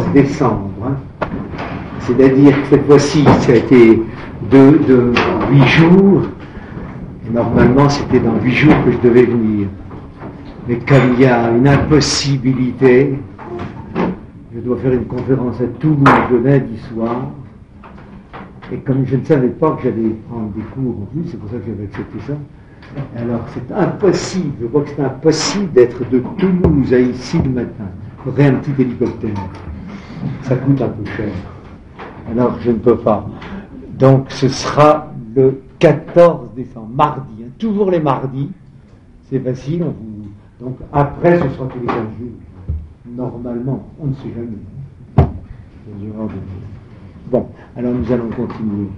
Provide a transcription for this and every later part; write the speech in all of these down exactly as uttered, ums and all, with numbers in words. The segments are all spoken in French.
décembre. Hein. C'est-à-dire que cette fois-ci, ça a été de, de huit jours. Et normalement, c'était dans huit jours que je devais venir. Mais comme il y a une impossibilité, je dois faire une conférence à Toulouse le lundi soir. Et comme je ne savais pas que j'allais prendre des cours en plus, c'est pour ça que j'avais accepté ça. Alors c'est impossible, je crois que c'est impossible d'être de Toulouse à ici le matin. Il faudrait un petit hélicoptère. Ça coûte un peu cher. Alors je ne peux pas. Donc ce sera le quatorze décembre, mardi. Hein. Toujours les mardis. C'est facile. On vous... Donc après ce sera tous les quinze jours. Normalement, on ne sait jamais. Bon, alors nous allons continuer.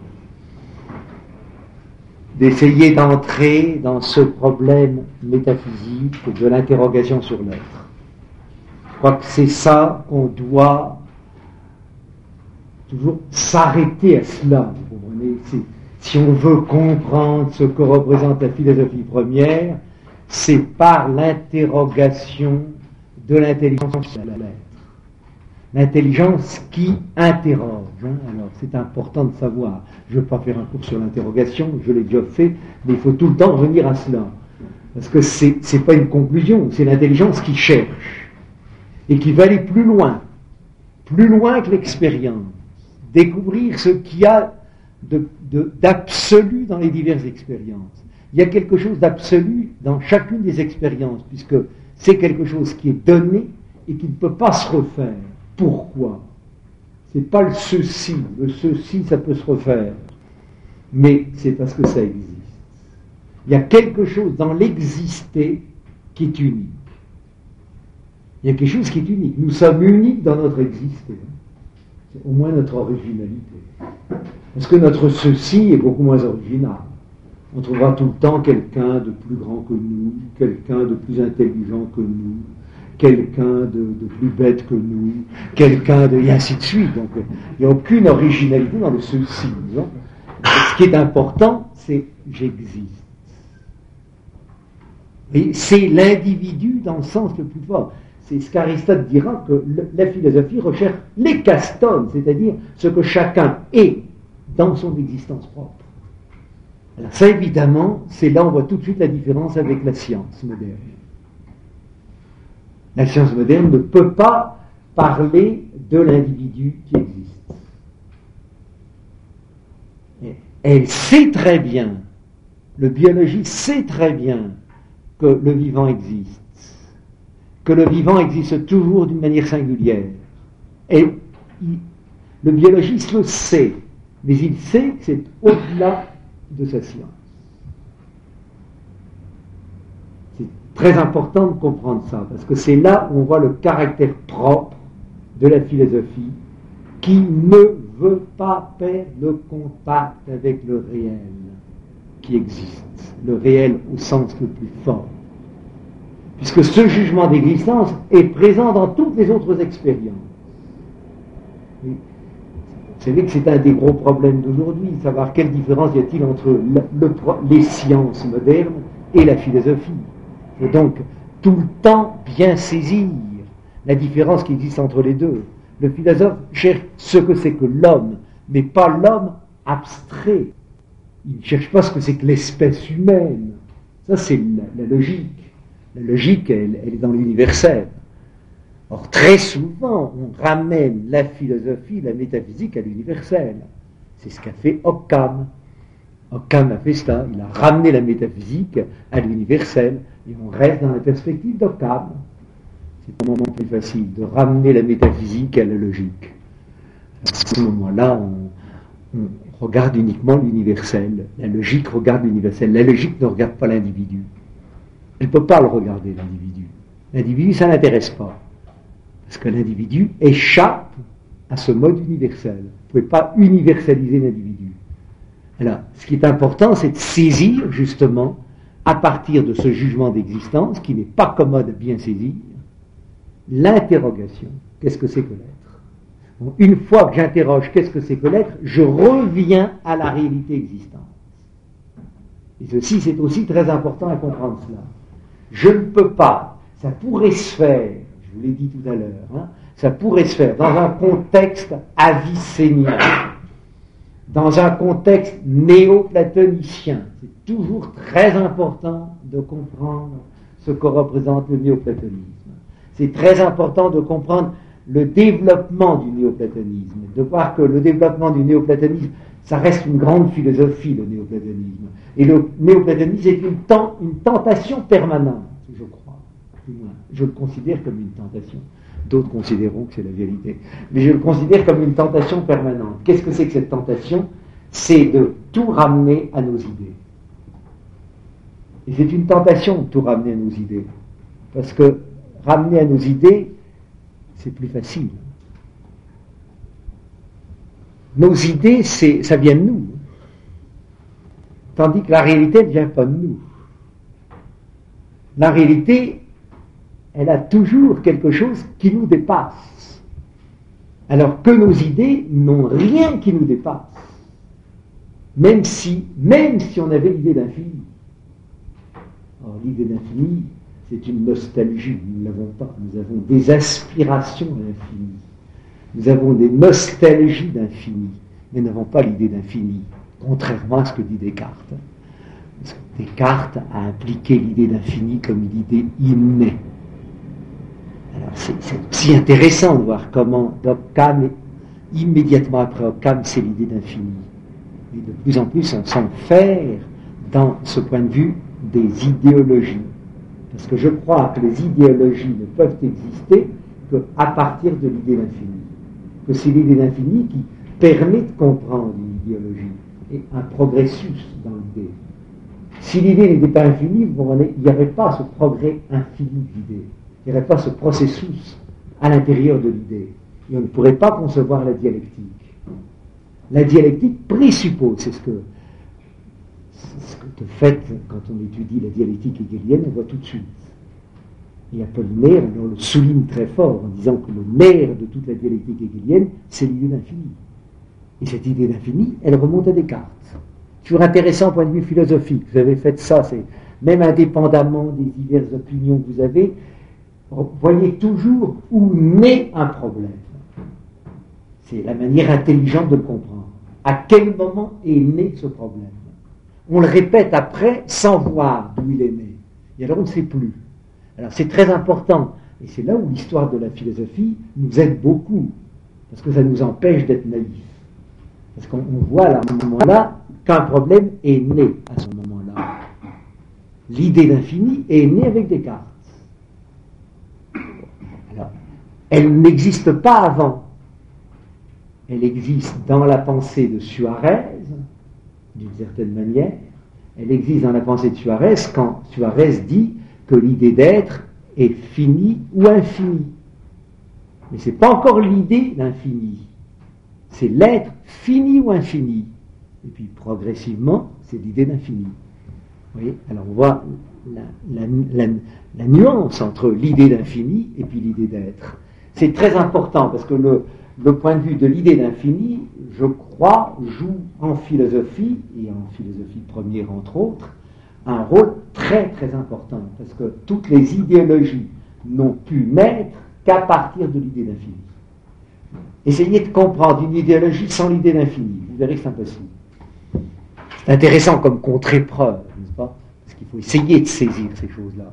D'essayer d'entrer dans ce problème métaphysique de l'interrogation sur l'être. Je crois que c'est ça qu'on doit toujours s'arrêter à cela. Vous comprenez ? C'est, si on veut comprendre ce que représente la philosophie première, c'est par l'interrogation de l'intelligence de l'être. L'intelligence qui interroge. Hein. Alors, c'est important de savoir. Je ne veux pas faire un cours sur l'interrogation, je l'ai déjà fait, mais il faut tout le temps revenir à cela. Parce que ce n'est pas une conclusion, c'est l'intelligence qui cherche. Et qui va aller plus loin. Plus loin que l'expérience. Découvrir ce qu'il y a de, de, d'absolu dans les diverses expériences. Il y a quelque chose d'absolu dans chacune des expériences, puisque c'est quelque chose qui est donné et qui ne peut pas se refaire. Pourquoi ? C'est pas le ceci. Le ceci, ça peut se refaire. Mais c'est parce que ça existe. Il y a quelque chose dans l'exister qui est unique. Il y a quelque chose qui est unique. Nous sommes uniques dans notre exister. C'est au moins notre originalité. Parce que notre ceci est beaucoup moins original. On trouvera tout le temps quelqu'un de plus grand que nous, quelqu'un de plus intelligent que nous, quelqu'un de, de plus bête que nous, quelqu'un de... et ainsi de suite. Donc, il n'y a aucune originalité dans le ceci. Disons. Ce qui est important, c'est j'existe. Et c'est l'individu dans le sens le plus fort. C'est ce qu'Aristote dira que le, la philosophie recherche l'hécastone, c'est-à-dire ce que chacun est dans son existence propre. Alors ça, évidemment, c'est là on voit tout de suite la différence avec la science moderne. La science moderne ne peut pas parler de l'individu qui existe. Et elle sait très bien, le biologiste sait très bien que le vivant existe, que le vivant existe toujours d'une manière singulière. Et il, le biologiste le sait, mais il sait que c'est au-delà de sa science. C'est très important de comprendre ça, parce que c'est là où on voit le caractère propre de la philosophie, qui ne veut pas perdre le contact avec le réel qui existe, le réel au sens le plus fort. Puisque ce jugement d'existence est présent dans toutes les autres expériences. Vous savez que c'est un des gros problèmes d'aujourd'hui, savoir quelle différence y a-t-il entre le, le, les sciences modernes et la philosophie. Et donc, tout le temps, bien saisir la différence qui existe entre les deux. Le philosophe cherche ce que c'est que l'homme, mais pas l'homme abstrait. Il ne cherche pas ce que c'est que l'espèce humaine. Ça, c'est la, la logique. La logique, elle, elle est dans l'universel. Or, très souvent, on ramène la philosophie, la métaphysique à l'universel. C'est ce qu'a fait Occam. Occam a fait ça. Il a ramené la métaphysique à l'universel. Et on reste dans la perspective d'Occam. C'est un moment plus facile de ramener la métaphysique à la logique. À ce moment-là, on, on regarde uniquement l'universel. La logique regarde l'universel. La logique ne regarde pas l'individu. Elle ne peut pas le regarder, l'individu. L'individu, ça ne l'intéresse pas. Parce que l'individu échappe à ce mode universel. Vous ne pouvez pas universaliser l'individu. Alors, ce qui est important, c'est de saisir, justement, à partir de ce jugement d'existence, qui n'est pas commode à bien saisir, l'interrogation. Qu'est-ce que c'est que l'être ? Bon, une fois que j'interroge qu'est-ce que c'est que l'être, je reviens à la réalité existante. Et ceci, c'est aussi très important à comprendre cela. Je ne peux pas, ça pourrait se faire, je vous l'ai dit tout à l'heure, hein, ça pourrait se faire dans un contexte avicénien, dans un contexte néoplatonicien. C'est toujours très important de comprendre ce que représente le néoplatonisme. C'est très important de comprendre le développement du néoplatonisme, de voir que le développement du néoplatonisme, ça reste une grande philosophie, le néoplatonisme. Et le néoplatonisme est une, ten- une tentation permanente, je crois. Je le considère comme une tentation. D'autres considéreront que c'est la vérité. Mais je le considère comme une tentation permanente. Qu'est-ce que c'est que cette tentation? C'est de tout ramener à nos idées. Et c'est une tentation de tout ramener à nos idées. Parce que ramener à nos idées, c'est plus facile. Nos idées, c'est, ça vient de nous. Tandis que la réalité ne vient pas de nous. La réalité, elle a toujours quelque chose qui nous dépasse. Alors que nos idées n'ont rien qui nous dépasse. Même si, même si on avait l'idée d'infini. Or, l'idée d'infini, c'est une nostalgie, nous ne l'avons pas. Nous avons des aspirations à l'infini. Nous avons des nostalgies d'infini, mais nous n'avons pas l'idée d'infini, contrairement à ce que dit Descartes. Parce que Descartes a impliqué l'idée d'infini comme une idée innée. Alors c'est, c'est aussi intéressant de voir comment Occam, immédiatement après Occam, c'est l'idée d'infini. Et de plus en plus, on s'enferre dans ce point de vue des idéologies. Parce que je crois que les idéologies ne peuvent exister qu'à partir de l'idée d'infini. Que c'est l'idée d'infini qui permet de comprendre une idéologie et un progressus dans l'idée. Si l'idée n'était pas infinie, il n'y aurait pas ce progrès infini d'idée. Il n'y aurait pas ce processus à l'intérieur de l'idée. Et on ne pourrait pas concevoir la dialectique. La dialectique présuppose, c'est ce que, c'est ce que de fait, quand on étudie la dialectique hegelienne, on voit tout de suite. Et Apollinaire, on le souligne très fort en disant que le nerf de toute la dialectique hegelienne, c'est l'idée d'infini. Et cette idée d'infini, elle remonte à Descartes. Toujours intéressant au point de vue philosophique. Vous avez fait ça, c'est même indépendamment des diverses opinions que vous avez, voyez toujours où naît un problème. C'est la manière intelligente de le comprendre. À quel moment est né ce problème? On le répète après sans voir d'où il est né. Et alors on ne sait plus. Alors c'est très important. Et c'est là où l'histoire de la philosophie nous aide beaucoup. Parce que ça nous empêche d'être naïfs. Parce qu'on voit à ce moment-là qu'un problème est né à ce moment-là. L'idée d'infini est née avec Descartes. Alors, elle n'existe pas avant. Elle existe dans la pensée de Suarez, d'une certaine manière. Elle existe dans la pensée de Suarez quand Suarez dit que l'idée d'être est finie ou infinie. Mais ce n'est pas encore l'idée d'infini. C'est l'être fini ou infini. Et puis progressivement, c'est l'idée d'infini. Vous voyez? Alors on voit la, la, la, la nuance entre l'idée d'infini et puis l'idée d'être. C'est très important parce que le, le point de vue de l'idée d'infini, je crois, joue en philosophie, et en philosophie première entre autres, un rôle très très important, parce que toutes les idéologies n'ont pu naître qu'à partir de l'idée d'infini. Essayez de comprendre une idéologie sans l'idée d'infini, vous verrez que c'est impossible. C'est intéressant comme contre-épreuve, n'est-ce pas? Parce qu'il faut essayer de saisir ces choses-là.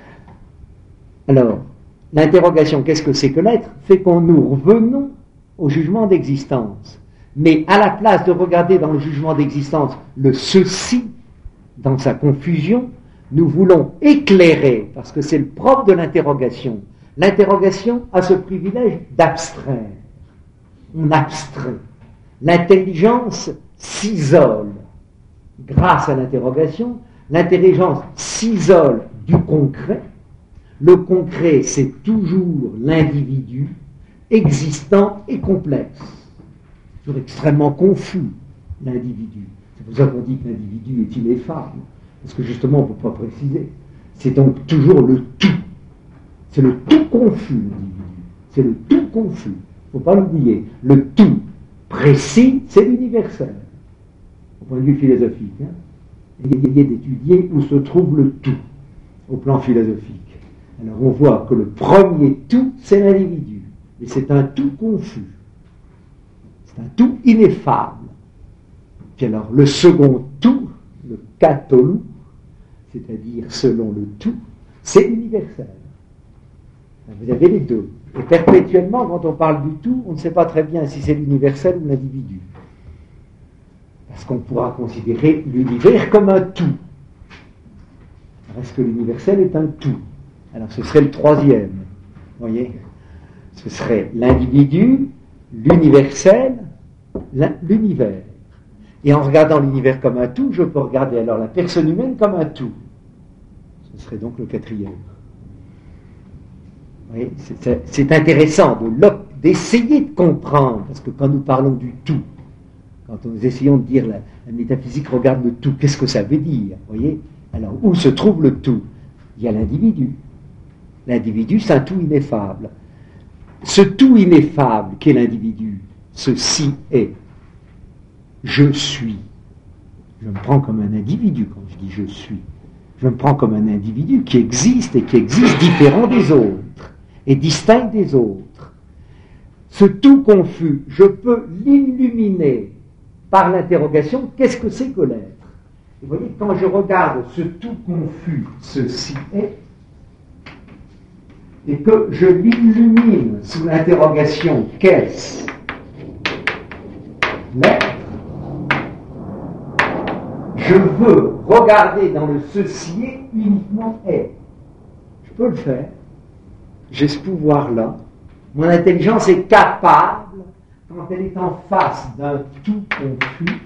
Alors, l'interrogation, qu'est-ce que c'est que l'être, fait qu'on nous revenons au jugement d'existence. Mais à la place de regarder dans le jugement d'existence le ceci, dans sa confusion, nous voulons éclairer, parce que c'est le propre de l'interrogation. L'interrogation a ce privilège d'abstraire. On abstrait. L'intelligence s'isole. Grâce à l'interrogation, l'intelligence s'isole du concret. Le concret, c'est toujours l'individu existant et complexe. Toujours extrêmement confus, l'individu. C'est pour ça qu'on dit que l'individu est ineffable, parce que justement, on ne peut pas préciser. C'est donc toujours le tout. C'est le tout confus, l'individu. C'est le tout confus. Il ne faut pas l'oublier. Le tout précis, c'est l'universel. Au point de vue philosophique. Hein. Essayez d'étudier où se trouve le tout, au plan philosophique. Alors on voit que le premier tout, c'est l'individu. mais c'est un tout confus. C'est un tout ineffable. Puis alors, le second tout, le katolou, c'est-à-dire selon le tout, c'est universel. Vous avez les deux. Et perpétuellement, quand on parle du tout, on ne sait pas très bien si c'est l'universel ou l'individu. Parce qu'on pourra considérer l'univers comme un tout. Est-ce que l'universel est un tout? Alors ce serait le troisième. Vous voyez? Ce serait l'individu, l'universel, l'univers. Et en regardant l'univers comme un tout, je peux regarder alors la personne humaine comme un tout. Ce serait donc le quatrième. Vous voyez, c'est, c'est intéressant de, d'essayer de comprendre, parce que quand nous parlons du tout, quand nous essayons de dire la, la métaphysique regarde le tout, qu'est-ce que ça veut dire? Vous voyez? Alors, où se trouve le tout? Il y a l'individu. L'individu, c'est un tout ineffable. Ce tout ineffable qu'est l'individu, ceci est. Je suis. Je me prends comme un individu quand je dis je suis. Je me prends comme un individu qui existe et qui existe différent des autres et distinct des autres. Ce tout confus, je peux l'illuminer par l'interrogation, qu'est-ce que c'est que l'être? Vous voyez, quand je regarde ce tout confus, ceci est, et que je l'illumine sous l'interrogation, qu'est-ce l'être? Je veux regarder dans le ceci est uniquement est. Je peux le faire. J'ai ce pouvoir-là. Mon intelligence est capable, quand elle est en face d'un tout confus,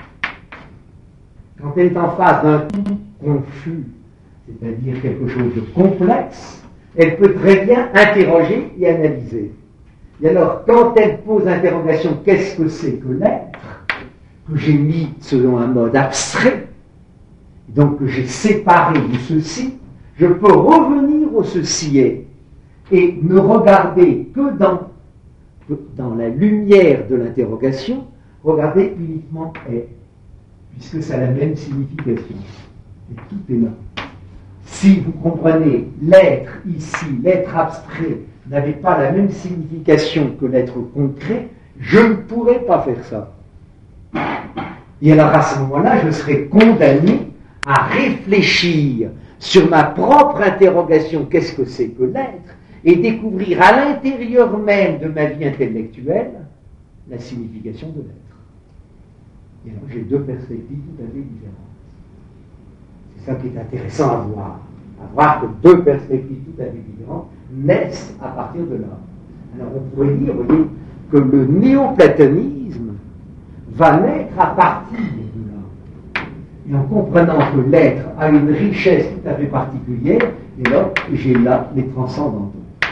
quand elle est en face d'un tout confus, c'est-à-dire quelque chose de complexe, elle peut très bien interroger et analyser. Et alors, quand elle pose l'interrogation, qu'est-ce que c'est que l'être, que j'ai mis selon un mode abstrait, donc que j'ai séparé du ceci, je peux revenir au ceci est et ne regarder que dans, que dans la lumière de l'interrogation, regarder uniquement est, puisque ça a la même signification. Et tout est là. Si vous comprenez, l'être ici, l'être abstrait, n'avait pas la même signification que l'être concret, je ne pourrais pas faire ça. Et alors à ce moment-là, je serais condamné à réfléchir sur ma propre interrogation, qu'est-ce que c'est que l'être, et découvrir à l'intérieur même de ma vie intellectuelle la signification de l'être. Et alors j'ai deux perspectives tout à fait différentes. C'est ça qui est intéressant à voir. À voir que deux perspectives tout à fait différentes naissent à partir de là. Alors on pourrait dire, vous voyez, que le néoplatonisme va naître à partir de là. Et en comprenant que l'être a une richesse tout à fait particulière, et là, j'ai là les transcendantaux.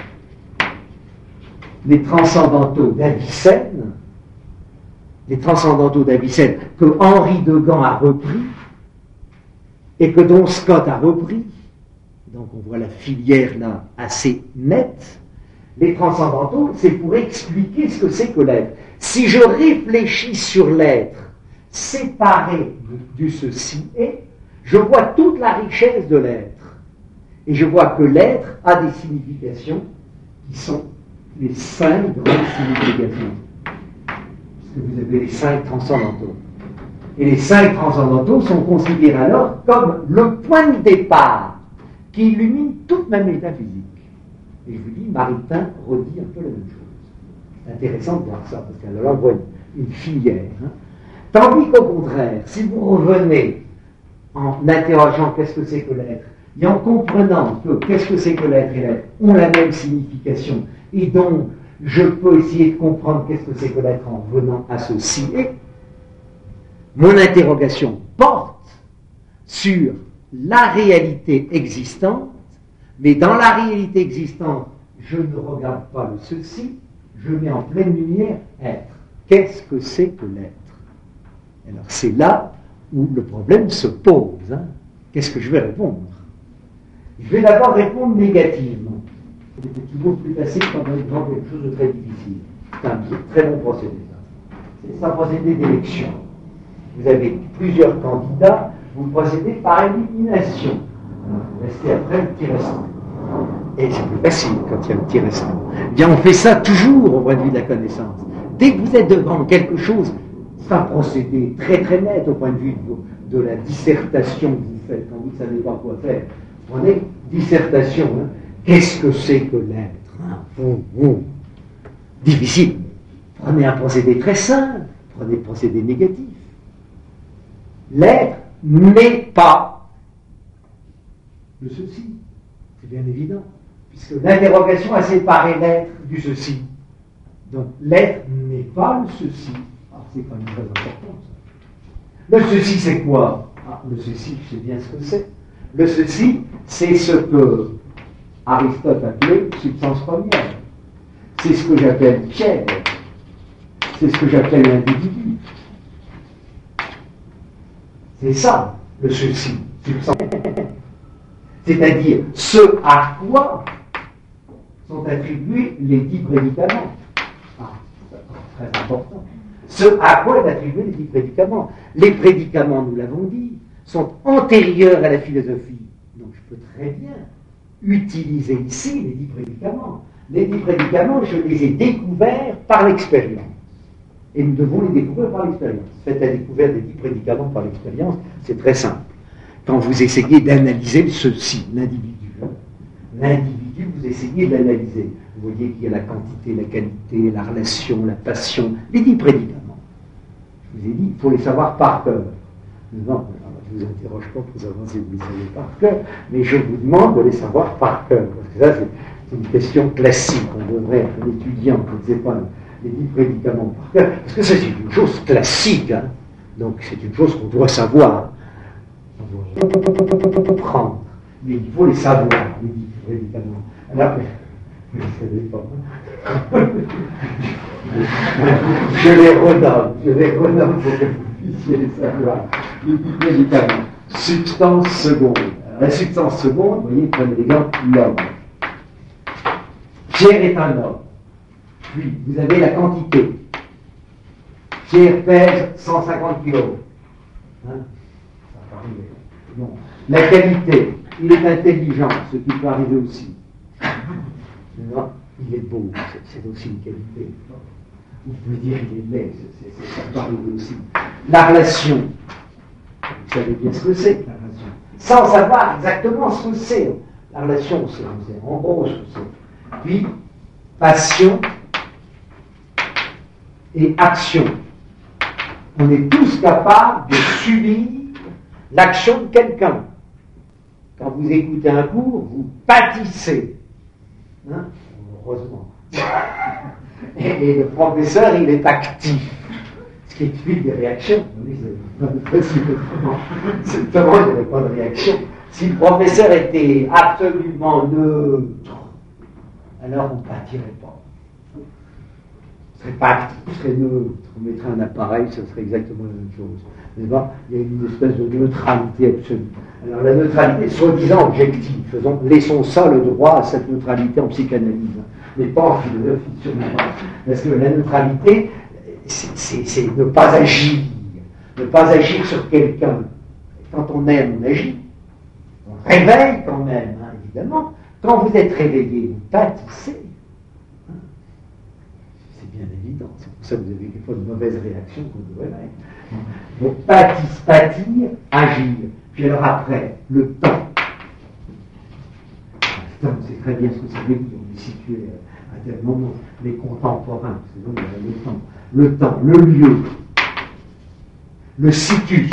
Les transcendantaux d'Avicenne, les transcendantaux d'Avicenne que Henri de Gand a repris, et que dont Scott a repris, donc on voit la filière là assez nette. Les transcendantaux, c'est pour expliquer ce que c'est que l'être. Si je réfléchis sur l'être séparé du ceci est, je vois toute la richesse de l'être. Et je vois que l'être a des significations qui sont les cinq grandes significations. Puisque vous avez les cinq transcendantaux. Et les cinq transcendantaux sont considérés alors comme le point de départ qui illumine toute ma métaphysique. Et je vous dis, Maritain redit un peu la même chose. C'est intéressant de voir ça, parce qu'elle là, on voit une, une filière. Hein. Tandis qu'au contraire, si vous revenez en interrogeant qu'est-ce que c'est que l'être, et en comprenant que qu'est-ce que c'est que l'être et l'être ont la même signification, et donc je peux essayer de comprendre qu'est-ce que c'est que l'être en venant à ceci et, mon interrogation porte sur la réalité existante, mais dans la réalité existante, je ne regarde pas le ceci, je mets en pleine lumière être. Qu'est-ce que c'est que l'être? Alors c'est là où le problème se pose. Hein. Qu'est-ce que je vais répondre? Je vais d'abord répondre négativement. C'est toujours plus facile quand on exemple quelque chose de très difficile. C'est un très bon procédé. C'est un procédé d'élection. Vous avez plusieurs candidats, vous procédez par élimination. Vous restez après le petit restant. Et c'est plus facile quand il y a un petit restant. Eh bien, on fait ça toujours au point de vue de la connaissance. Dès que vous êtes devant quelque chose, c'est un procédé très très net au point de vue de, de la dissertation que vous faites quand vous ne savez pas quoi faire. Prenez dissertation. Hein. Qu'est-ce que c'est que l'être hein? Vous, vous. Difficile. Prenez un procédé très simple. Prenez le procédé négatif. L'être n'est pas le ceci. C'est bien évident. Puisque l'interrogation a séparé l'être du ceci. Donc l'être n'est pas le ceci. Ah, c'est quand même très important ça. Le ceci c'est quoi? Ah, le ceci, je sais bien ce que c'est. Le ceci, c'est ce que Aristote appelait substance première. C'est ce que j'appelle chair. C'est ce que j'appelle l'individu. C'est ça, le ceci, substance première. C'est-à-dire ce à quoi sont attribués les dix prédicaments. Ah, c'est très important. Ce à quoi est attribué les dix prédicaments. Les prédicaments, nous l'avons dit, sont antérieurs à la philosophie. Donc je peux très bien utiliser ici les dix prédicaments. Les dix prédicaments, je les ai découverts par l'expérience. Et nous devons les découvrir par l'expérience. Faites la découverte des dix prédicaments par l'expérience, c'est très simple. Quand vous essayez d'analyser ceci, l'individu, l'individu, vous essayez d'analyser. Vous voyez qu'il y a la quantité, la qualité, la relation, la passion, les dix prédicaments. Je vous ai dit, il faut les savoir par cœur. Non, je ne vous interroge pas pour savoir si vous les savez par cœur, mais je vous demande de les savoir par cœur. Parce que ça, c'est une question classique. On devrait être un étudiant qui ne sait pas les dix prédicaments par cœur. Parce que ça, c'est une chose classique. Hein. Donc, c'est une chose qu'on doit savoir. On doit prendre. Mais il faut les savoir, les dix prédicaments. Alors, je ne savais pas. Je les redonne. Je les redonne pour que vous puissiez les savoir. Les dix prédicaments. Substance seconde. Alors, la substance seconde, vous voyez, prenez l'exemple, l'homme. Pierre est un homme. Puis, vous avez la quantité. Pierre pèse cent cinquante kilos. Hein? Ça arrive. Bon. La qualité. Il est intelligent, ce qui peut arriver aussi. Non, il est beau, c'est, c'est aussi une qualité. Vous pouvez dire qu'il est laid, c'est, c'est, ça peut arriver aussi. La relation. Vous savez bien ce que c'est, la relation. Sans savoir exactement ce que c'est. La relation, c'est, c'est en gros ce que c'est. Puis, passion et action. On est tous capables de subir l'action de quelqu'un. Quand vous écoutez un cours, vous pâtissez. Hein? Heureusement. Et, et le professeur, il est actif. Ce qui explique des réactions. C'est autrement, il n'y avait pas de réaction. Si le professeur était absolument neutre, alors on ne pâtirait pas. Il ne serait pas actif, il serait neutre. On mettrait un appareil, ce serait exactement la même chose. Mais bon, il y a une espèce de neutralité absolue. Alors la neutralité, soi-disant objective, faisons, laissons ça le droit à cette neutralité en psychanalyse, mais pas en philosophie, sûrement pas. Parce que la neutralité, c'est, c'est, c'est ne pas agir, ne pas agir sur quelqu'un. Quand on aime, on agit. On réveille quand même, hein, évidemment. Quand vous êtes réveillé, vous pâtissez. Hein. C'est bien évident. C'est pour ça que vous avez des fois de mauvaises réactions quand vous réveillez. Donc, pâtisse, pâtir, agir. Puis alors après, le temps. Le temps, c'est très bien ce que ça veut dire. On est situé à tel moment. Les contemporains, c'est donc le temps. Le temps, le lieu, le situs.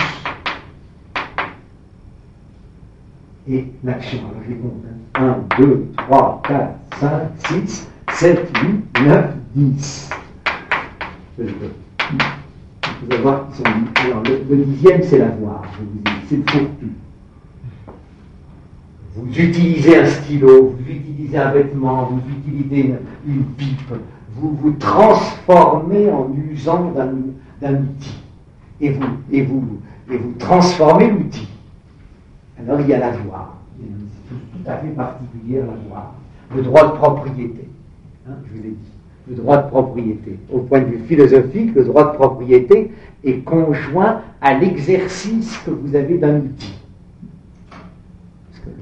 Et l'action. Alors je les compte. un, deux, trois, quatre, cinq, six, sept, huit, neuf, dix. Je le veux. Vous allez voir qu'ils sont dix. Alors, le, le dixième, c'est l'avoir, je vous dis, c'est le fourre-tout. Vous utilisez un stylo, vous utilisez un vêtement, vous utilisez une, une pipe, vous vous transformez en usant d'un, d'un outil. Et vous, et, vous, et vous transformez l'outil. Alors, il y a l'avoir. Il y a une chose tout à fait particulière, l'avoir. Le droit de propriété. Hein, je vous l'ai dit. Le droit de propriété. Au point de vue philosophique, le droit de propriété est conjoint à l'exercice que vous avez d'un outil. Parce que le droit de propriété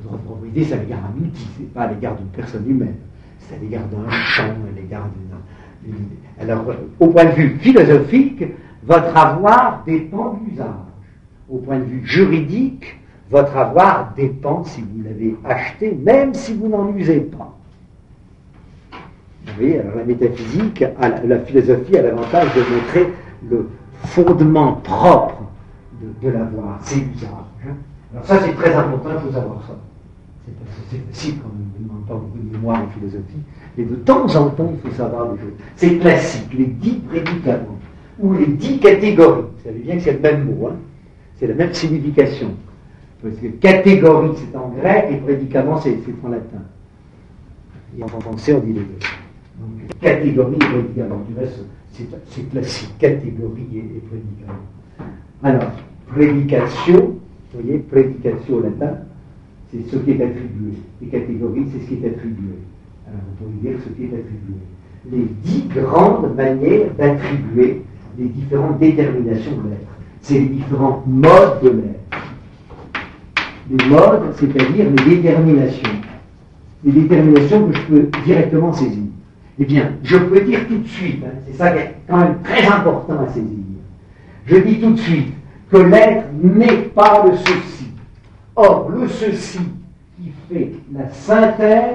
l'idée, c'est à l'égard d'un outil, c'est pas à l'égard d'une personne humaine. C'est à l'égard d'un champ, à l'égard d'une, d'une idée. Alors, au point de vue philosophique, votre avoir dépend de l'usage. Au point de vue juridique, votre avoir dépend si vous l'avez acheté, même si vous n'en usez pas. Vous voyez, alors la métaphysique, la, la philosophie a l'avantage de montrer le fondement propre de, de l'avoir, c'est l'usage. Alors ça, c'est très important, il faut savoir ça. C'est parce que c'est facile quand on ne demande pas beaucoup de mémoire en philosophie, mais de temps en temps, il faut savoir les choses. C'est classique, les dix prédicaments, ou les dix catégories. Vous savez bien que c'est le même mot, hein. C'est la même signification. Parce que catégorie, c'est en grec, et prédicament, c'est, c'est en latin. Et en français, on dit les deux. Donc, catégorie et prédicament. Du reste, c'est, c'est classique, catégorie et, et prédicament. Alors, prédication, vous voyez, prédication au latin, c'est ce qui est attribué. Et catégorie, c'est ce qui est attribué. Alors, vous pouvez dire ce qui est attribué. Les dix grandes manières d'attribuer les différentes déterminations de l'être. C'est les différents modes de l'être. Les modes, c'est-à-dire les déterminations. Les déterminations que je peux directement saisir. Eh bien, je peux dire tout de suite, hein, c'est ça qui est quand même très important à saisir. Je dis tout de suite que l'être n'est pas le ceci. Or, le ceci qui fait la synthèse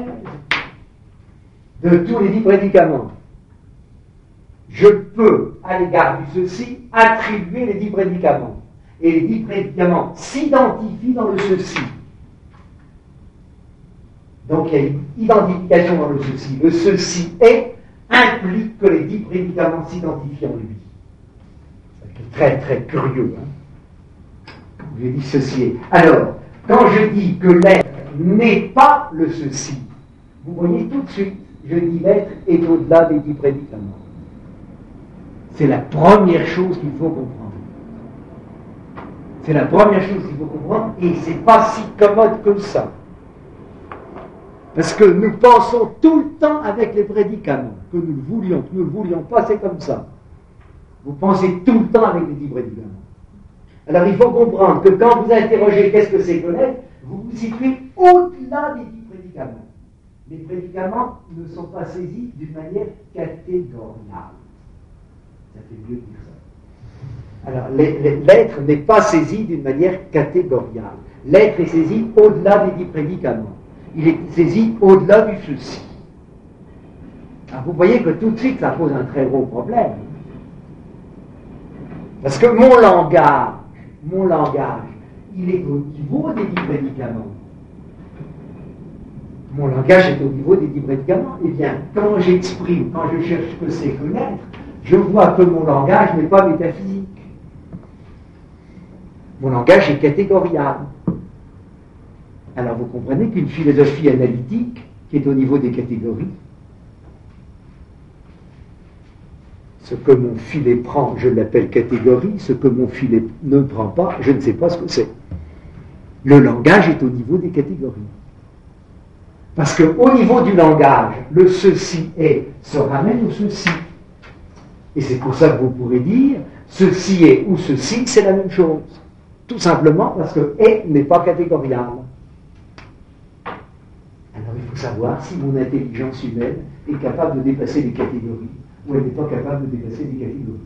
de tous les dix prédicaments. Je peux, à l'égard du ceci, attribuer les dix prédicaments. Et les dix prédicaments s'identifient dans le ceci. Donc il y a une identification dans le ceci. Le ceci est implique que les dix prédicaments s'identifient en lui. C'est très très curieux. Hein. Je dis ceci est. Alors, quand je dis que l'être n'est pas le ceci, vous voyez tout de suite, je dis l'être est au-delà des dix prédicaments. C'est la première chose qu'il faut comprendre. C'est la première chose qu'il faut comprendre, et c'est pas si commode que ça. Parce que nous pensons tout le temps avec les prédicaments, que nous le voulions, que nous ne le voulions pas, c'est comme ça. Vous pensez tout le temps avec les dix prédicaments. Alors il faut comprendre que quand vous interrogez qu'est-ce que c'est que l'être, vous vous situez au-delà des dix prédicaments. Les prédicaments ne sont pas saisis d'une manière catégoriale. Ça fait mieux de dire ça. Alors, l'être n'est pas saisi d'une manière catégoriale. L'être est saisi au-delà des dix prédicaments. Il est saisi au-delà du ceci. Alors, vous voyez que tout de suite, ça pose un très gros problème. Parce que mon langage, mon langage, il est au niveau des dix prédicaments. Mon langage est au niveau des dix prédicaments. Eh bien, quand j'exprime, quand je cherche ce que c'est que l'être, je vois que mon langage n'est pas métaphysique. Mon langage est catégorial. Alors vous comprenez qu'une philosophie analytique, qui est au niveau des catégories, ce que mon filet prend, je l'appelle catégorie, ce que mon filet ne prend pas, je ne sais pas ce que c'est. Le langage est au niveau des catégories. Parce qu'au niveau du langage, le ceci est se ramène au ceci. Et c'est pour ça que vous pourrez dire, ceci est ou ceci, c'est la même chose. Tout simplement parce que est n'est pas catégorial. Alors il faut savoir si mon intelligence humaine est capable de dépasser les catégories ou elle n'est pas capable de dépasser les catégories.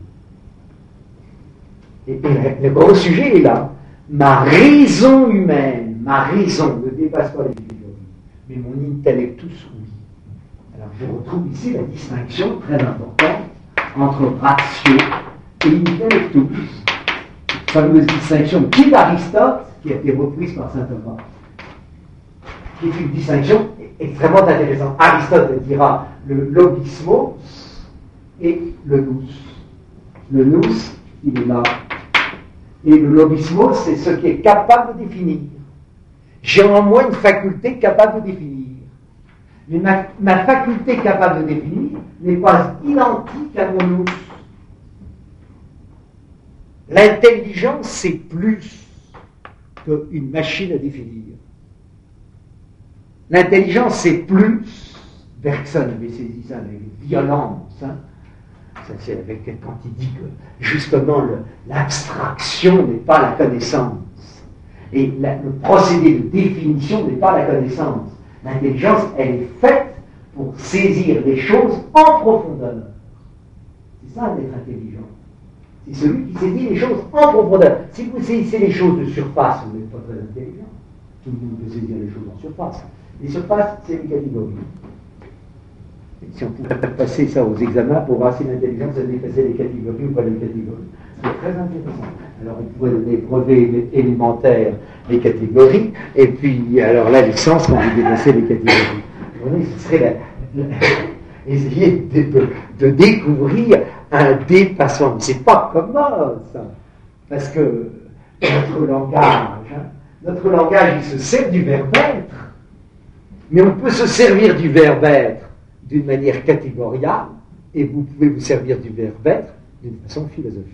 Et, et le gros sujet est là. Ma raison humaine, ma raison ne dépasse pas les catégories, mais mon intellectus, oui. Alors je retrouve ici la distinction très importante entre ratio et intellectus. Fameuse distinction qui d'Aristote, qui a été reprise par saint Thomas, qui est une distinction extrêmement intéressante. Aristote dira le logismos et le nous. Le nous, il est là. Et le logismos, c'est ce qui est capable de définir. J'ai en moi une faculté capable de définir. Mais ma, ma faculté capable de définir n'est pas identique à mon nous. L'intelligence, c'est plus qu'une machine à définir. L'intelligence, c'est plus. Bergson avait saisi ça avec violence. Hein. Ça, c'est avec, quand il dit que, justement, le, l'abstraction n'est pas la connaissance. Et la, le procédé de définition n'est pas la connaissance. L'intelligence, elle est faite pour saisir les choses en profondeur. C'est ça d'être intelligent. C'est celui qui saisit les choses en profondeur. Si vous saisissez les choses de surface, vous n'êtes pas très intelligent. Tout le monde peut saisir les choses en surface. Les surfaces, c'est les catégories. Et si on pouvait passer ça aux examens pour voir si l'intelligence a dépassé les catégories ou pas les catégories, c'est très intéressant. Alors on pourrait donner brevet élémentaire les catégories, et puis alors la licence quand vous dépassez les catégories. Vous voyez, ce serait la, la, essayer de, de, de découvrir un dépassement. Mais c'est pas commode ça, parce que notre langage, hein, notre langage il se sert du verbe être, mais on peut se servir du verbe être d'une manière catégoriale, et vous pouvez vous servir du verbe être d'une façon philosophique.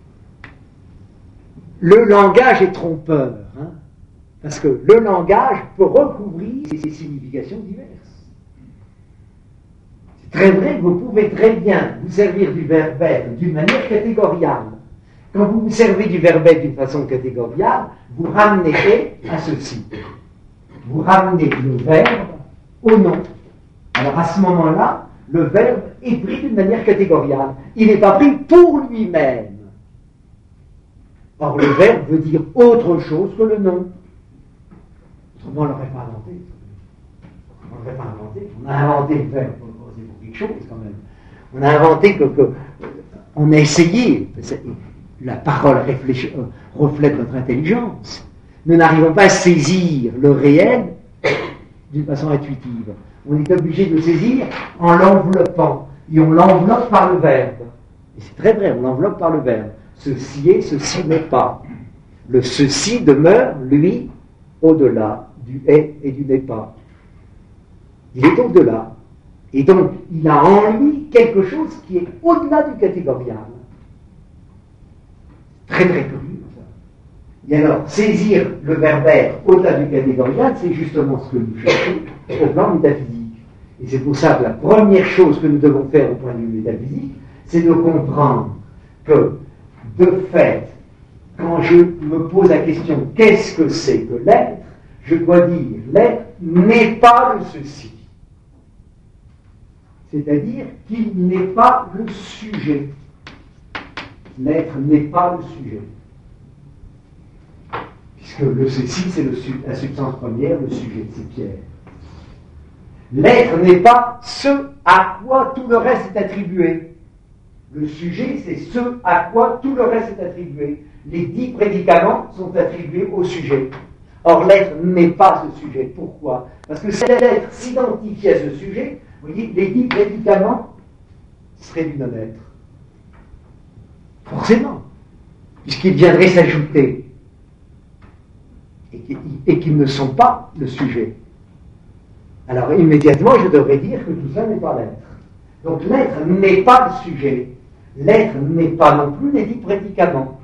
Le langage est trompeur, hein, parce que le langage peut recouvrir ses significations diverses. C'est très vrai que vous pouvez très bien vous servir du verbe être d'une manière catégoriale. Quand vous vous servez du verbe être d'une façon catégoriale, vous ramenez à ceci. Vous ramenez le verbe au nom. Alors à ce moment-là, le verbe est pris d'une manière catégoriale. Il n'est pas pris pour lui-même. Or, le verbe veut dire autre chose que le nom. Autrement, on ne l'aurait pas inventé. On ne l'aurait pas inventé. On a inventé le verbe pour quelque chose, quand même. On a inventé que... que on a essayé. La parole réfléchit, euh, reflète notre intelligence. Nous n'arrivons pas à saisir le réel d'une façon intuitive. On est obligé de le saisir en l'enveloppant. Et on l'enveloppe par le verbe. Et c'est très vrai, on l'enveloppe par le verbe. Ceci est, ceci n'est pas. Le ceci demeure, lui, au-delà du est et du n'est pas. Il est au-delà. Et donc, il a en lui quelque chose qui est au-delà du catégorial. Très très curieux, ça. Et alors, saisir le verbe être au-delà du catégorial, c'est justement ce que nous cherchons au plan métaphysique. Et c'est pour ça que la première chose que nous devons faire au point de vue métaphysique, c'est de comprendre que, de fait, quand je me pose la question qu'est-ce que c'est que l'être, je dois dire l'être n'est pas le ceci. C'est-à-dire qu'il n'est pas le sujet. L'être n'est pas le sujet. Puisque le ceci, c'est le, la substance première, le sujet, c'est Pierre. L'être n'est pas ce à quoi tout le reste est attribué. Le sujet, c'est ce à quoi tout le reste est attribué. Les dix prédicaments sont attribués au sujet. Or, l'être n'est pas ce sujet. Pourquoi? Parce que si l'être s'identifiait à ce sujet, vous voyez, les dix prédicaments seraient du non-être. Forcément. Puisqu'ils viendraient s'ajouter. Et qu'ils ne sont pas le sujet. Alors, immédiatement, je devrais dire que tout ça n'est pas l'être. Donc, l'être n'est pas le sujet. L'être n'est pas non plus les dix prédicaments.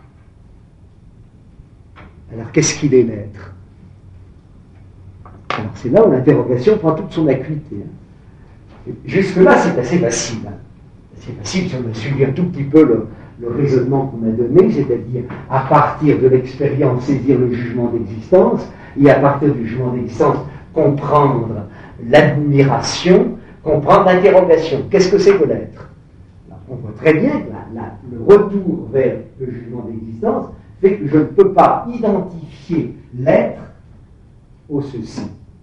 Alors, qu'est-ce qu'il est, l'être? Alors, c'est là où l'interrogation prend toute son acuité. Jusque-là, c'est assez facile. Hein. C'est facile si on a suivi un tout petit peu le, le raisonnement qu'on a donné, c'est-à-dire, à partir de l'expérience, saisir le jugement d'existence, et à partir du jugement d'existence, comprendre l'admiration, comprendre l'interrogation. Qu'est-ce que c'est que l'être? On voit très bien que la, la, le retour vers le jugement d'existence fait que je ne peux pas identifier l'être au ceci.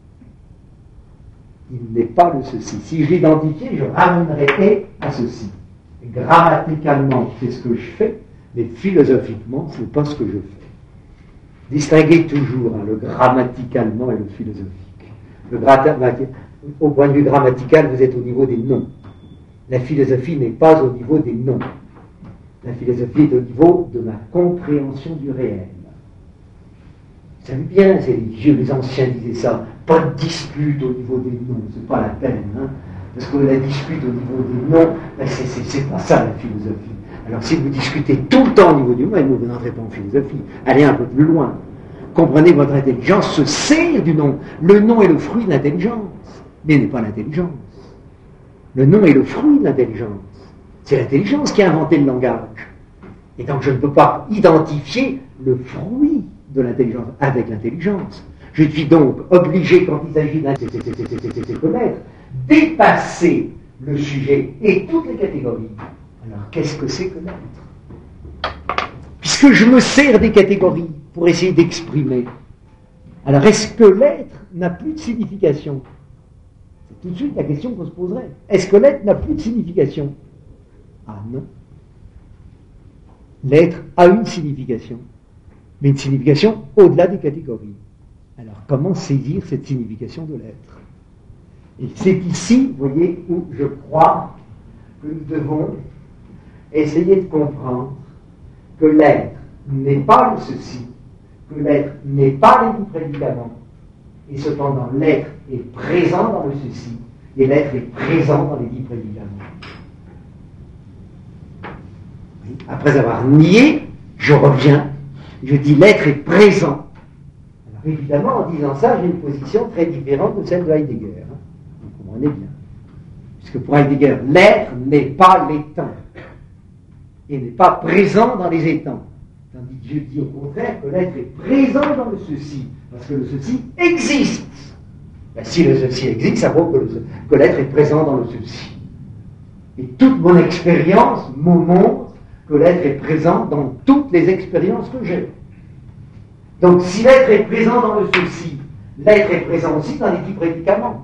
Il n'est pas le ceci. Si je l'identifiais, je ramènerais à ceci. Et grammaticalement, c'est ce que je fais, mais philosophiquement, ce n'est pas ce que je fais. Distinguez toujours hein, le grammaticalement et le philosophique. Le grammatic... Au point de vue grammatical, vous êtes au niveau des noms. La philosophie n'est pas au niveau des noms. La philosophie est au niveau de ma compréhension du réel. Vous savez bien, c'est les vieux, les anciens disaient ça, pas de dispute au niveau des noms, c'est pas la peine, hein, parce que la dispute au niveau des noms, ben c'est, c'est, c'est pas ça la philosophie. Alors si vous discutez tout le temps au niveau du nom, vous n'entrez pas en philosophie, allez un peu plus loin. Comprenez, votre intelligence se sert du nom. Le nom est le fruit de l'intelligence, mais il n'est pas l'intelligence. Le nom est le fruit de l'intelligence. C'est l'intelligence qui a inventé le langage. Et donc je ne peux pas identifier le fruit de l'intelligence avec l'intelligence. Je suis donc obligé, quand il s'agit d'un connaître, dépasser le sujet et toutes les catégories. Alors, qu'est-ce que c'est que l'être? Puisque je me sers des catégories pour essayer d'exprimer, alors est-ce que l'être n'a plus de signification? C'est tout de suite la question qu'on se poserait. Est-ce que l'être n'a plus de signification? Ah non. L'être a une signification, mais une signification au-delà des catégories. Alors comment saisir cette signification de l'être? Et c'est ici, vous voyez, où je crois que nous devons essayer de comprendre que l'être n'est pas le ceci, que l'être n'est pas les dix prédicaments, et cependant l'être est présent dans le ceci, et l'être est présent dans les dix prédicaments. Après avoir nié, je reviens, je dis l'être est présent. Alors évidemment, en disant ça, j'ai une position très différente de celle de Heidegger. Hein. Vous comprenez bien. Puisque pour Heidegger, l'être n'est pas l'étang, et n'est pas présent dans les étangs. Tandis que je dis au contraire que l'être est présent dans le ceci, parce que le ceci existe. Ben, si le ceci existe, ça vaut que, le, que l'être est présent dans le ceci. Et toute mon expérience me montre que l'être est présent dans toutes les expériences que j'ai. Donc si l'être est présent dans le ceci, l'être est présent aussi dans les dix prédicaments.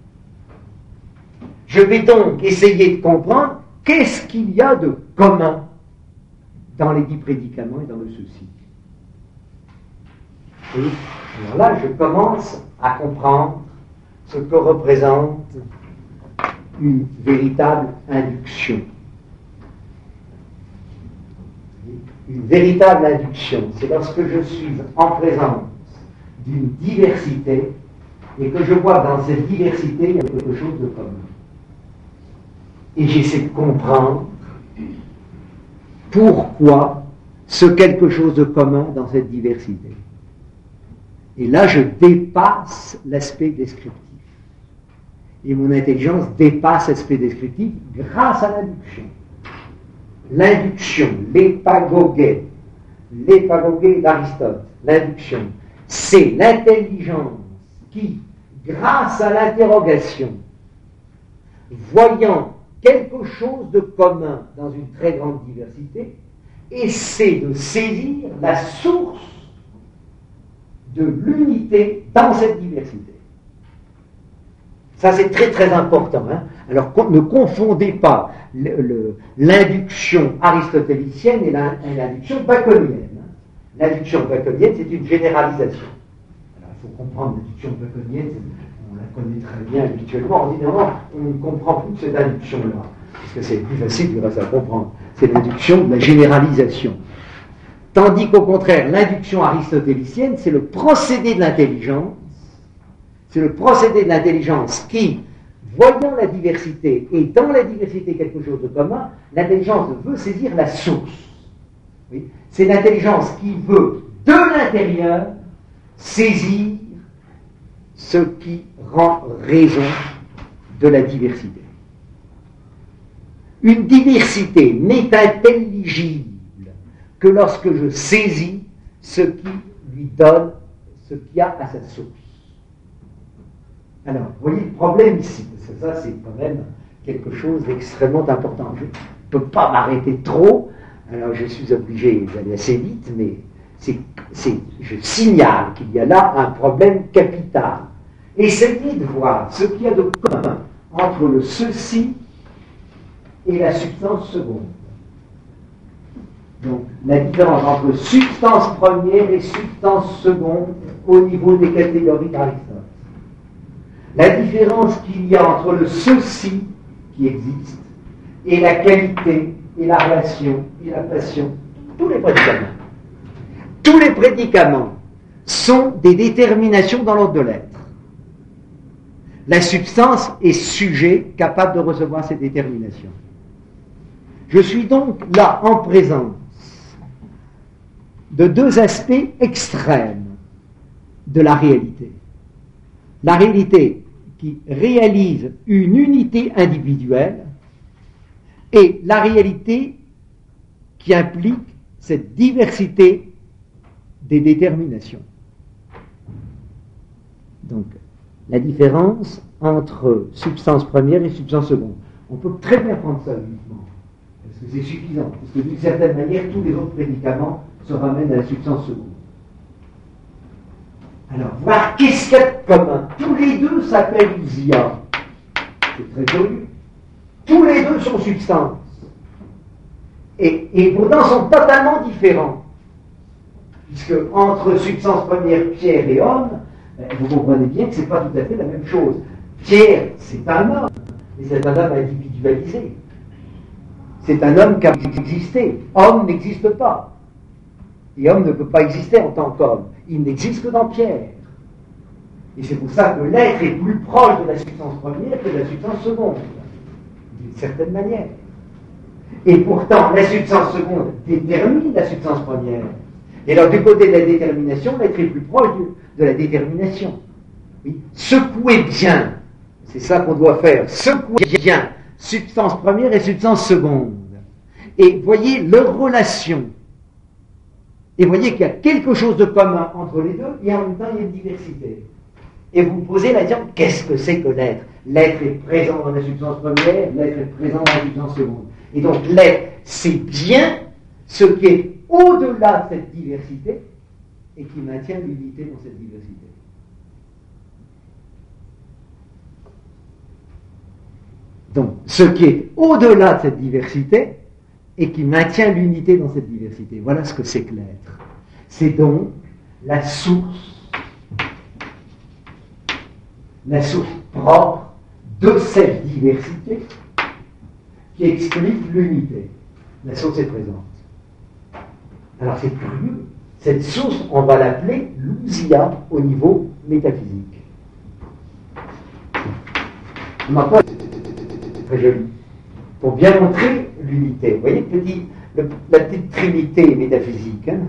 Je vais donc essayer de comprendre qu'est-ce qu'il y a de commun dans les dix prédicaments et dans le ceci. Et alors là, je commence à comprendre ce que représente une véritable induction. Une véritable induction, c'est lorsque je suis en présence d'une diversité et que je vois que dans cette diversité, il y a quelque chose de commun. Et j'essaie de comprendre pourquoi ce quelque chose de commun dans cette diversité. Et là, je dépasse l'aspect descriptif. Et mon intelligence dépasse l'aspect descriptif grâce à l'induction. L'induction, l'épagogué, l'épagogué d'Aristote, l'induction, c'est l'intelligence qui, grâce à l'interrogation, voyant quelque chose de commun dans une très grande diversité, essaie de saisir la source de l'unité dans cette diversité. Ça, c'est très très important. Hein. Alors, ne confondez pas le, le, l'induction aristotélicienne et, la, et l'induction baconienne. Hein. L'induction baconienne, c'est une généralisation. Alors, il faut comprendre l'induction baconienne, on la connaît très bien habituellement. Ordinairement, on ne comprend plus cette induction-là, parce que c'est plus facile du reste à comprendre. C'est l'induction de la généralisation. Tandis qu'au contraire, l'induction aristotélicienne, c'est le procédé de l'intelligence. C'est le procédé de l'intelligence qui, voyant la diversité, et dans la diversité quelque chose de commun, l'intelligence veut saisir la source. Oui. C'est l'intelligence qui veut, de l'intérieur, saisir ce qui rend raison de la diversité. Une diversité n'est intelligible que lorsque je saisis ce qui lui donne ce qu'il y a à sa source. Alors, vous voyez le problème ici, parce que ça, c'est quand même quelque chose d'extrêmement important. Je ne peux pas m'arrêter trop, alors je suis obligé d'aller assez vite, mais c'est, c'est, je signale qu'il y a là un problème capital. Essayez de voir ce qu'il y a de commun entre le ceci et la substance seconde. Donc, la différence entre substance première et substance seconde au niveau des catégories d'Aristote. La différence qu'il y a entre le ceci qui existe et la qualité et la relation et la passion, tous les prédicaments. Tous les prédicaments sont des déterminations dans l'ordre de l'être. La substance est sujet capable de recevoir ces déterminations. Je suis donc là en présence de deux aspects extrêmes de la réalité. La réalité qui réalise une unité individuelle et la réalité qui implique cette diversité des déterminations. Donc, la différence entre substance première et substance seconde. On peut très bien prendre ça uniquement, parce que c'est suffisant, parce que d'une certaine manière, tous les autres prédicaments se ramènent à la substance seconde. Alors, voir qu'est-ce qu'il y a de commun. Tous les deux s'appellent ousia. C'est très connu. Tous les deux sont substance. Et, et pourtant sont totalement différents. Puisque entre substance première, pierre et homme, vous comprenez bien que ce n'est pas tout à fait la même chose. Pierre, c'est un homme, mais c'est un homme individualisé. C'est un homme qui a existé. Homme n'existe pas. Et homme ne peut pas exister en tant qu'homme. Il n'existe que dans Pierre. Et c'est pour ça que l'être est plus proche de la substance première que de la substance seconde, d'une certaine manière. Et pourtant, la substance seconde détermine la substance première. Et alors, du côté de la détermination, l'être est plus proche de, de la détermination. Oui. Secouez bien, c'est ça qu'on doit faire, secouez bien substance première et substance seconde. Et voyez leur relation. Et voyez qu'il y a quelque chose de commun entre les deux, et en même temps, il y a une diversité. Et vous vous posez la question, qu'est-ce que c'est que l'être? L'être est présent dans la substance première, l'être est présent dans la substance seconde. Et donc, l'être, c'est bien ce qui est au-delà de cette diversité et qui maintient l'unité dans cette diversité. Donc, ce qui est au-delà de cette diversité et qui maintient l'unité dans cette diversité. Voilà ce que c'est que l'être. C'est donc la source, la source propre de cette diversité qui explique l'unité. La source est présente. Alors c'est curieux. Cette source, on va l'appeler l'ousia au niveau métaphysique. C'est très joli. Pour bien montrer l'unité. Vous voyez petit, le, la petite trinité métaphysique. Hein?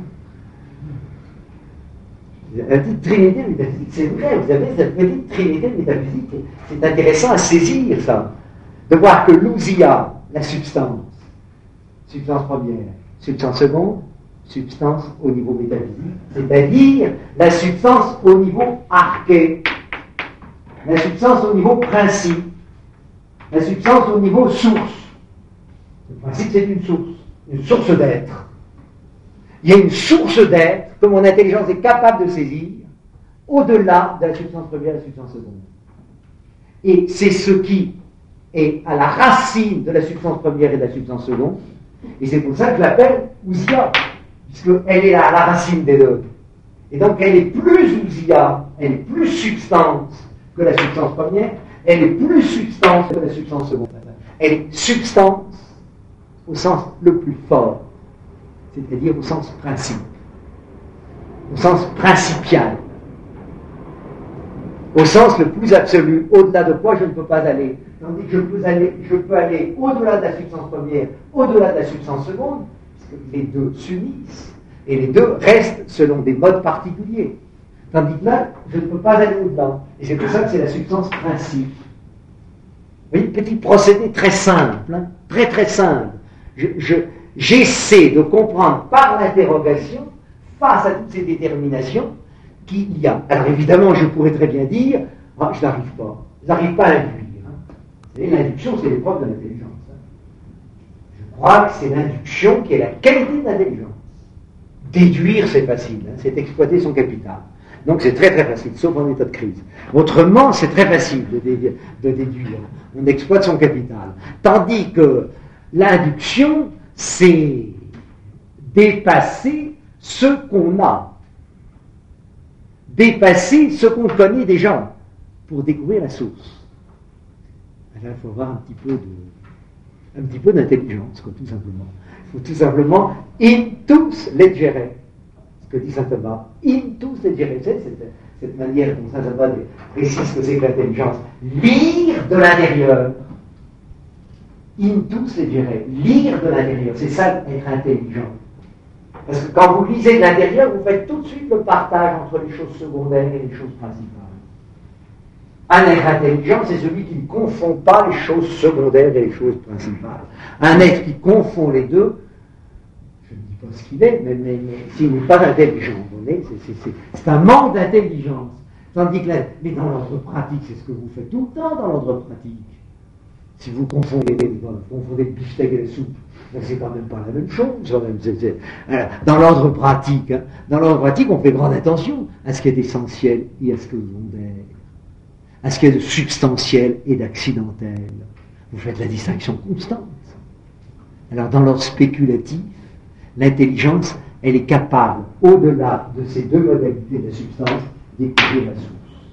La petite trinité métaphysique, c'est vrai, vous avez cette petite trinité métaphysique. C'est intéressant à saisir ça. De voir que l'ousia, la substance, substance première, substance seconde, substance au niveau métaphysique, c'est-à-dire la substance au niveau arché, la substance au niveau principe, la substance au niveau source. Le principe, c'est une source, une source d'être. Il y a une source d'être que mon intelligence est capable de saisir au-delà de la substance première et de la substance seconde. Et c'est ce qui est à la racine de la substance première et de la substance seconde, et c'est pour ça que je l'appelle ousia, puisqu'elle est là à la racine des deux. Et donc elle est plus ousia, elle est plus substance que la substance première, elle est plus substance que la substance seconde. Elle est substance au sens le plus fort, c'est-à-dire au sens principe, au sens principial, au sens le plus absolu, au-delà de quoi je ne peux pas aller. Tandis que je peux aller, je peux aller au-delà de la substance première, au-delà de la substance seconde, puisque les deux s'unissent, et les deux restent selon des modes particuliers. Tandis que là, je ne peux pas aller au-delà. Et c'est pour ça que c'est la substance principe. Vous voyez, petit procédé très simple, hein, très très simple. Je, je, j'essaie de comprendre par l'interrogation, face à toutes ces déterminations, qu'il y a. Alors évidemment, je pourrais très bien dire, ah, je n'arrive pas, je n'arrive pas à induire. Hein. Et l'induction, c'est l'épreuve de l'intelligence. Hein. Je crois que c'est l'induction qui est la qualité de l'intelligence. Déduire, c'est facile, hein, c'est exploiter son capital. Donc c'est très très facile, sauf en état de crise. Autrement, c'est très facile de, dé- de déduire. On exploite son capital. Tandis que l'induction, c'est dépasser ce qu'on a. Dépasser ce qu'on connaît déjà pour découvrir la source. Alors il faut avoir un petit peu de, un petit peu d'intelligence, quoi, tout simplement. Il faut tout simplement intus legere, ce que dit saint Thomas. Intus legere, c'est cette, cette manière dont saint Thomas précise ce que c'est que l'intelligence. Lire de l'intérieur. Intus legere, lire de l'intérieur, c'est ça être intelligent. Parce que quand vous lisez de l'intérieur, vous faites tout de suite le partage entre les choses secondaires et les choses principales. Un être intelligent, c'est celui qui ne confond pas les choses secondaires et les choses principales. Un être qui confond les deux, je ne dis pas ce qu'il est, mais, mais, mais s'il n'est pas intelligent, vous voyez, c'est un manque d'intelligence. Tandis que là, mais dans l'ordre pratique, c'est ce que vous faites tout le temps dans l'ordre pratique. Si vous confondez, vous confondez le beefsteak et la soupe, c'est quand même pas la même chose. C'est, c'est, alors, dans l'ordre pratique, hein, dans l'ordre pratique, on fait grande attention à ce qui est essentiel et à ce qui est secondaire, à ce qui est de substantiel et d'accidentel. Vous faites la distinction constante. Alors, dans l'ordre spéculatif, l'intelligence, elle est capable, au-delà de ces deux modalités de substance, découvrir la source.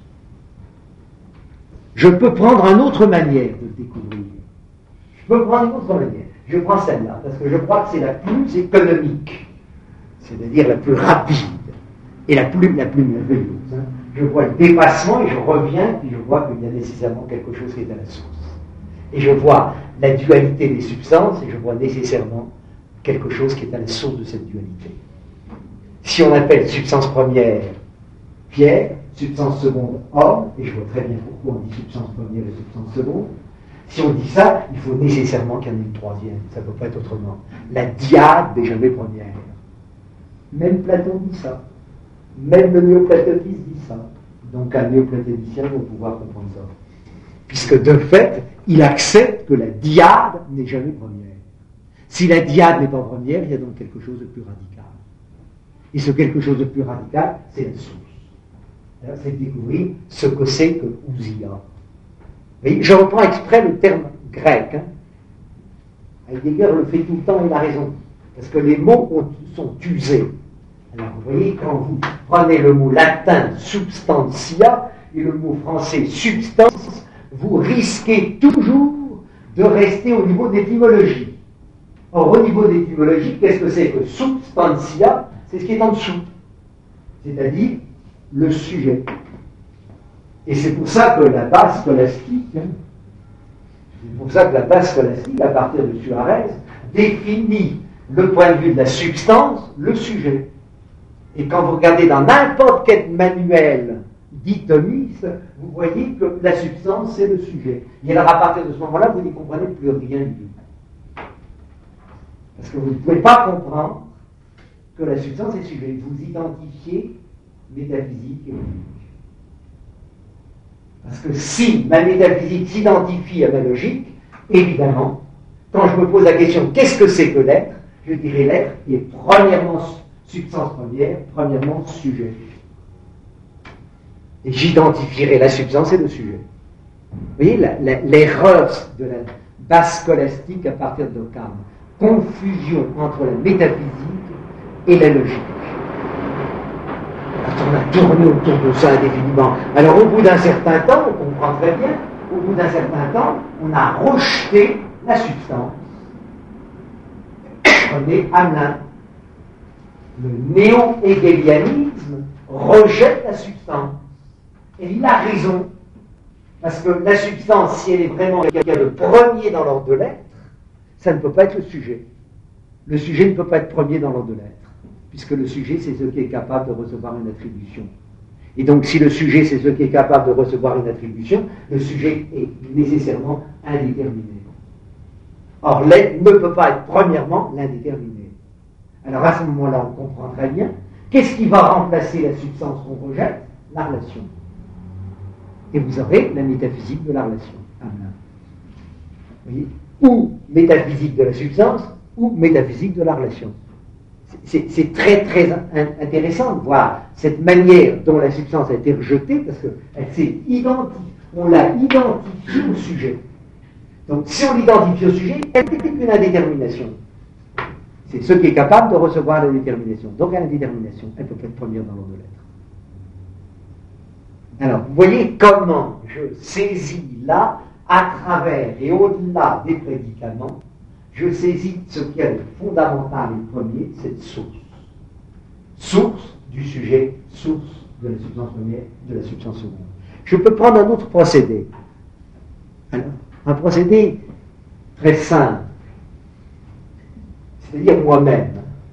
Je peux prendre une autre manière de le découvrir. Je peux prendre une autre manière. Je prends celle-là, parce que je crois que c'est la plus économique, c'est-à-dire la plus rapide, et la plus, la plus merveilleuse. Hein. Je vois le dépassement, et je reviens, puis je vois qu'il y a nécessairement quelque chose qui est à la source. Et je vois la dualité des substances, et je vois nécessairement quelque chose qui est à la source de cette dualité. Si on appelle substance première pierre, substance seconde homme, et je vois très bien pourquoi on dit substance première et substance seconde, si on dit ça, il faut nécessairement qu'il y en ait une troisième, ça ne peut pas être autrement. La dyade n'est jamais première. Même Platon dit ça. Même le néoplatonisme dit ça. Donc un néoplatonicien va pouvoir comprendre ça. Puisque de fait, il accepte que la dyade n'est jamais première. Si la dyade n'est pas première, il y a donc quelque chose de plus radical. Et ce quelque chose de plus radical, c'est la source. Alors, c'est découvrir ce que c'est que ousia. Mais je reprends exprès le terme grec. Hein. Heidegger le fait tout le temps, il a raison. Parce que les mots sont usés. Alors vous voyez, quand vous prenez le mot latin substantia et le mot français substance, vous risquez toujours de rester au niveau d'étymologie. Or, au niveau d'étymologie, qu'est-ce que c'est que substantia? C'est ce qui est en dessous. C'est-à-dire le sujet. Et c'est pour ça que la base scolastique, hein, c'est pour ça que la base scolastique, à partir de Suarez, définit le point de vue de la substance, le sujet. Et quand vous regardez dans n'importe quel manuel d'Itomis, vous voyez que la substance, c'est le sujet. Et alors à partir de ce moment-là, vous n'y comprenez plus rien du tout. Parce que vous ne pouvez pas comprendre que la substance est le sujet. Vous identifiez métaphysique et logique. Parce que si ma métaphysique s'identifie à ma logique, évidemment, quand je me pose la question qu'est-ce que c'est que l'être, je dirais l'être qui est premièrement substance première, premièrement sujet. Et j'identifierai la substance et le sujet. Vous voyez la, la, l'erreur de la base scolastique à partir d'Occam. Confusion entre la métaphysique et la logique. On a tourné autour de ça indéfiniment. Alors au bout d'un certain temps, on comprend très bien, au bout d'un certain temps, on a rejeté la substance. Prenez Hamelin. Le néo-hégélianisme rejette la substance. Et il a raison. Parce que la substance, si elle est vraiment le premier dans l'ordre de l'être, ça ne peut pas être le sujet. Le sujet ne peut pas être premier dans l'ordre de l'être. Puisque le sujet, c'est ce qui est capable de recevoir une attribution. Et donc, si le sujet, c'est ce qui est capable de recevoir une attribution, le sujet est nécessairement indéterminé. Or, l'être ne peut pas être premièrement l'indéterminé. Alors, à ce moment-là, on comprend très bien, qu'est-ce qui va remplacer la substance qu'on rejette? La relation. Et vous avez la métaphysique de la relation. Vous voyez? Ou métaphysique de la substance, ou métaphysique de la relation. C'est, c'est très très intéressant de voir cette manière dont la substance a été rejetée, parce qu'elle s'est identifiée, on l'a identifiée au sujet. Donc si on l'identifie au sujet, elle n'est qu'une indétermination. C'est ce qui est capable de recevoir la détermination. Donc l'indétermination, elle peut pas être première dans l'ordre de l'être. Alors, vous voyez comment je saisis là, à travers et au-delà des prédicaments, je saisis ce qui est le fondamental et le premier, cette source. Source du sujet, source de la substance première, de la substance seconde. Je peux prendre un autre procédé. Alors, un procédé très simple. C'est-à-dire moi-même.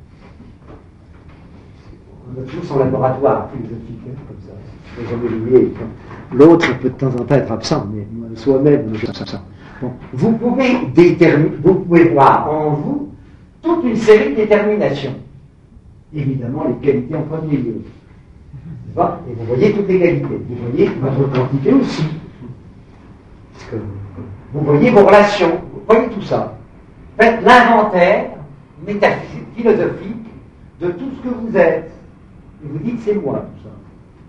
On a toujours son laboratoire philosophique, hein, comme ça. Il ne faut jamais l'oublier. L'autre peut de temps en temps être absent, mais soi-même, je suis absent. Bon, vous pouvez déterminer, vous pouvez voir en vous toute une série de déterminations. évidemment les qualités en premier lieu. Et vous voyez toutes les qualités. Vous voyez votre quantité aussi. Parce que vous voyez vos relations. Vous voyez tout ça. Faites l'inventaire métaphysique, philosophique de tout ce que vous êtes. Et vous dites c'est moi tout ça.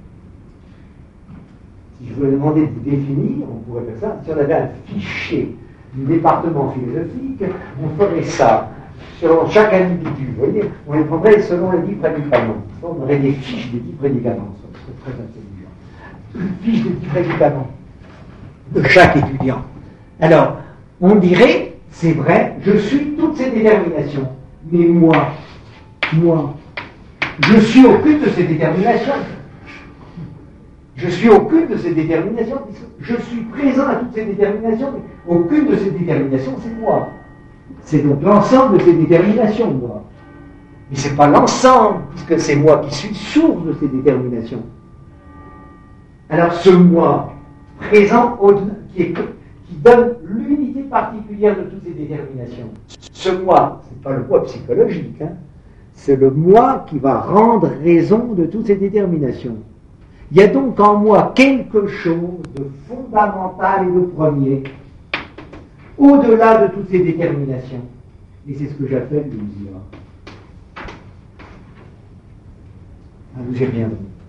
Si je vous demandais de vous définir, on pourrait faire ça. Si on avait un fichier du département philosophique, on ferait ça. Selon chaque individu, vous voyez, on les prendrait selon les dix prédicaments. On aurait des fiches des dix prédicaments, ça serait très intelligent. Une fiche des dix prédicaments de chaque étudiant. Alors, on dirait, c'est vrai, je suis toutes ces déterminations. Mais moi, moi, je suis aucune de ces déterminations. Je suis aucune de ces déterminations, puisque je suis présent à toutes ces déterminations, mais aucune de ces déterminations, c'est moi. C'est donc l'ensemble de ces déterminations, moi. Mais ce n'est pas l'ensemble, puisque c'est moi qui suis source de ces déterminations. Alors ce moi, présent, qui, est, qui donne l'unité particulière de toutes ces déterminations, ce moi, ce n'est pas le moi psychologique, hein, c'est le moi qui va rendre raison de toutes ces déterminations. Il y a donc en moi quelque chose de fondamental et de premier, au-delà de toutes ces déterminations. Et c'est ce que j'appelle le moi. Nous y reviendrons.